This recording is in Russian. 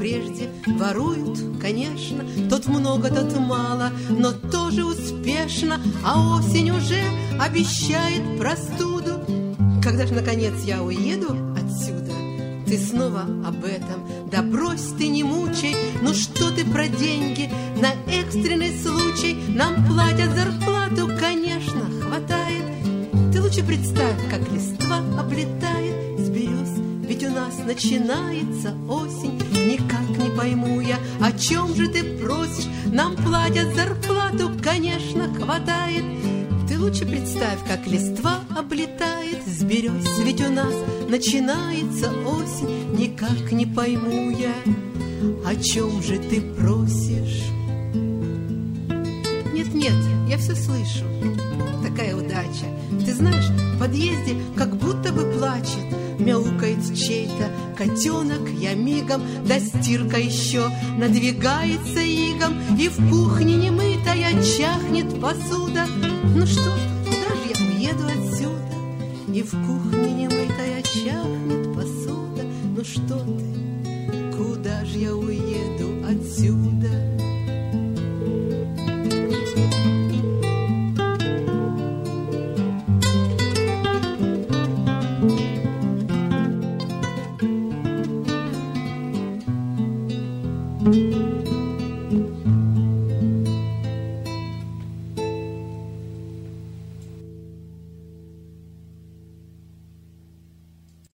прежде. Воруют, конечно, тот много, тот мало, но тоже успешно, а осень уже обещает простуду. Когда ж, наконец, я уеду отсюда, ты снова об этом, да брось ты, не мучай. Ну что ты про деньги, на экстренный случай нам платят зарплату, конечно, хватает. Ты лучше представь, как листва облетает с берез, ведь у нас начинается осень. Никак не пойму я, о чем же ты просишь, нам платят зарплату, конечно, хватает. Ты лучше представь, как листва облетает с берез, ведь у нас начинается осень. Никак не пойму я, о чем же ты просишь. Нет, я все слышу. Такая удача. Ты знаешь, в подъезде как будто бы плачет, мяукает чей-то котенок, я мигом, да стирка еще надвигается игом, и в кухне немытая чахнет посуда. Ну что, куда же я уеду отсюда? И в кухне немытая чахнет посуда. Ну что ты, куда же я уеду отсюда?